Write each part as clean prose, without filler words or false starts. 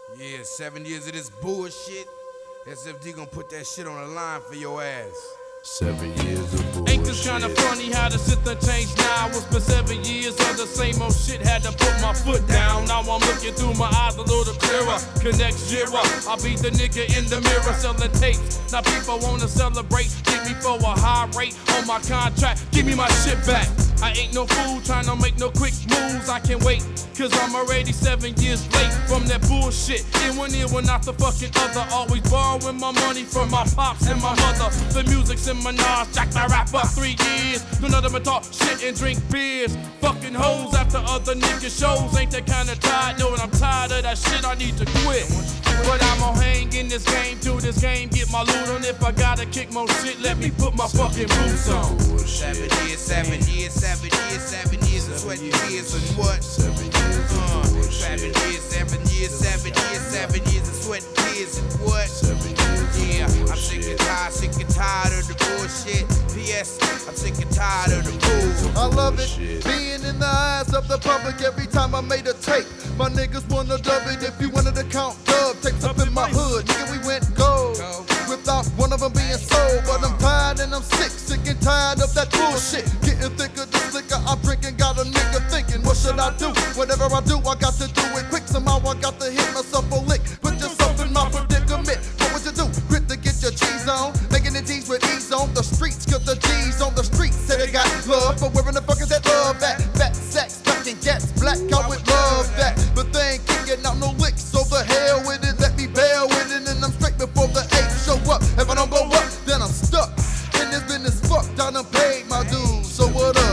Yeah, 7 years of this bullshit. SFD gonna put that shit on the line for your ass. 7 years of bullshit. Ain't this kinda funny how the system changed now? It's been 7 years of the same old shit. Had to put my foot down. Now I'm looking through my eyes a little clearer. Connect zero. I be the nigga in the mirror selling tapes. Now people wanna celebrate. Get me for a high rate on my contract. Give me my shit back. I ain't no fool trying to make no quick moves. I can wait, cause I'm already 7 years late from that bullshit. In one ear, one out the fucking other. Always borrowing my money from my pops and my mother. The music's in Minaj, Jack the Rapper, 3 years. Do nothing but talk shit and drink beers. Fucking hoes after other niggas shows. Ain't that kinda tired? Knowing I'm tired of that shit, I need to quit. But I'm gon' hang in this game till this game get my loot on. If I gotta kick more shit, let me put my fucking boots on. 7 years, 7 years, 7 years, 7 years of sweating tears and what? 7 years of bullshit. 7 years, 7 years, 7 years, 7 years of sweating tears and what? 7 years of Yeah, I'm sick bullshit. and tired of the bullshit. P.S. I'm sick and tired of the bull. I love it, Bullshit. being in the eyes of the public every time I made a tape. My niggas wanna dub it if you wanted to count dub tapes up in my hood. Nigga, we went gold without one of them being sold. But I'm tired and I'm sick and tired of that bullshit. Getting thicker, the slicker I'm drinking, got a nigga thinking, what should I do? Whatever I do, I got to do it quick. Somehow I got to hit myself a lick. Put yourself in my predicament. What would you do? Quit to get your cheese on, making the G's with ease on the streets. Cause the G's on the streets say they got love, but where in the fuck is that love at? Fat sex, fucking gets black, I would love that. But they ain't kicking out no licks, so the hell with it, let me bail with it, and I'm straight before the apes show up. If I don't go up, then I'm stuck. In this business fucked, I done paid my dues, so what up?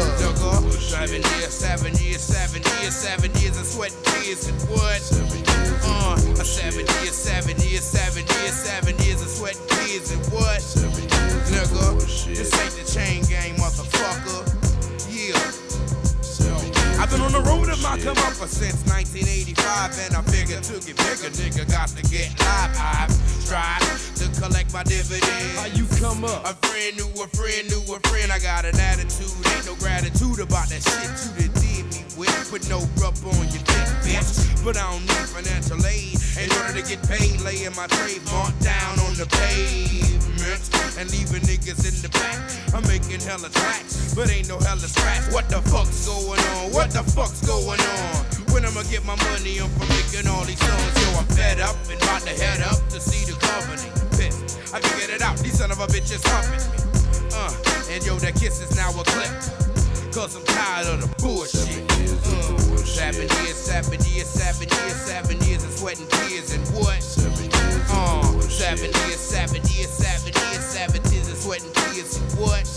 7 years, 7 years, 7 years, 7 years of sweating tears and what? 7 years of 7 years, 7 years, 7 years, 7 years of sweating tears and what? 7 years of Nigga, bullshit. this ain't the chain gang, motherfucker. Yeah. 7 years I've been on the road of my bullshit. come up since 1985, and I figured to get bigger, nigga, got to get live. I've tried to collect my dividends. How you come up? A friend knew a friend knew a friend. I got an attitude, ain't no gratitude about that shit you done did me with. Put no rub on your dick, bitch. But I don't need financial aid in order to get paid. Laying my trademark down on the pavement and leaving niggas in the back. I'm making hella tracks, but ain't no hella scratch. What the fuck's going on? What the fuck's going on? When I'ma get my money on from making all these songs? Yo, I'm fed up and about to head up to see the company. Pissed, I can get it out. These son of a bitches humping me. And yo, that kiss is now a clip. Cause I'm tired of the bullshit. 7 years of bullshit. 7 years, 7 years, 7 years, 7 years of sweating tears and what? 7 years of bullshit. 7 years, 7 years, 7 years, 7 years of sweating tears and what?